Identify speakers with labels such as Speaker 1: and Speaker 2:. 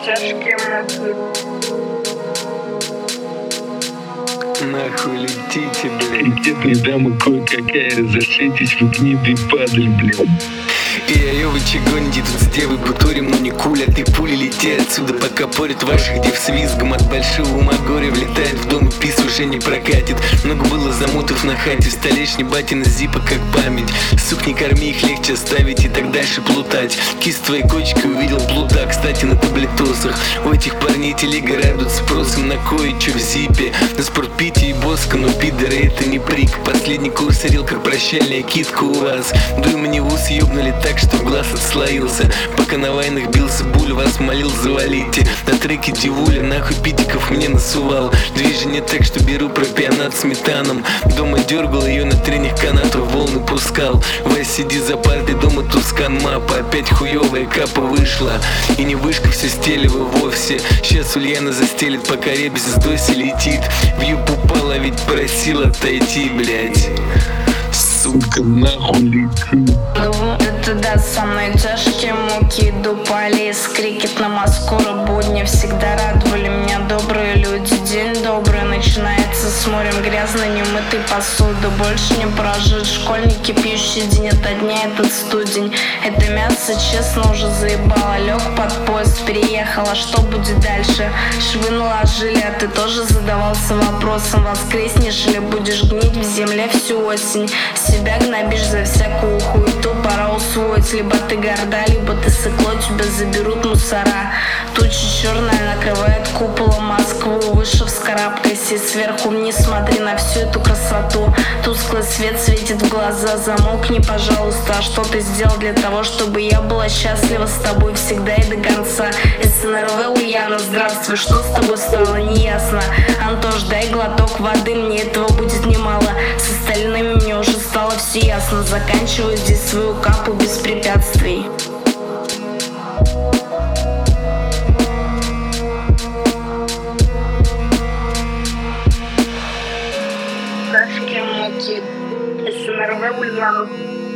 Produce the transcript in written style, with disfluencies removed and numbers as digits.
Speaker 1: тяжкие муки.
Speaker 2: Нахуй летите, блядь. Где-то дама кое-какая, зашлитесь в гниды падаль, блядь.
Speaker 3: Эй, вы че гоните тут с девой бутурим, но не кулят и пули летят отсюда, пока порят ваших дев с визгом. От большого ума горе влетает в дом, и пис уже не прокатит. Много было замутов на хате, в столешне батина зипа как память. Сук, не корми их, легче оставить и так дальше плутать. Кисть твоей кочкой увидел блуда, кстати, на таблетосах. У этих парней телега радует спросом на кое-че в зипе. На спортпите и боска, но пидоры это не прик. Последний курс орел, как прощальная китка у вас. Дуй мне в ус ёбнули так, что в глаз отслоился. Пока на войнах бился буль, вас молил завалите. На треке дивуля нахуй пидиков мне насувал. Движение так, что беру пропионат сметаном. Дома дергал ее на тренях канатов, волны пускал. Вась, сиди за партой, дома тускан мапа. Опять хуёвая капа вышла. И не вышка, все стелево вовсе. Сейчас Ульяна застелит, пока ребес с доси летит. В юб упала, ведь просил отойти, блять.
Speaker 2: Сука, нахуй лети.
Speaker 1: Ты даст со мной тяжкие муки. Иду по лес, крикет на Москву. Будни всегда радовали меня добрые люди. День добрый начинается с морем грязной немытой посуды. Больше не прожить школьники, пьющие день ото дня этот студень. Это мясо, честно, уже заебало. Лег под поезд, переехала, что будет дальше? Швы наложили, а ты тоже задавался вопросом: воскреснешь или будешь гнить в земле всю осень? Себя гнобишь за всякую хуету, пора усвоить. Либо ты горда, либо ты сыкло, тебя заберут мусора. Туча черная накрывает куполом Москву. Выше вскарабкайся и сверху вниз смотри на всю эту красоту. Тусклый свет светит в глаза, замолкни, пожалуйста. А что ты сделал для того, чтобы я была счастлива с тобой всегда и до конца? СНРВ Ульяна, здравствуй, что с тобой стало, неясно. Антош, дай глоток воды, мне этого будет немало. С остальными мне уже стало все ясно. Заканчиваю здесь свою капу без препятствий. Тяжкие муки. СНРВ Ульяна.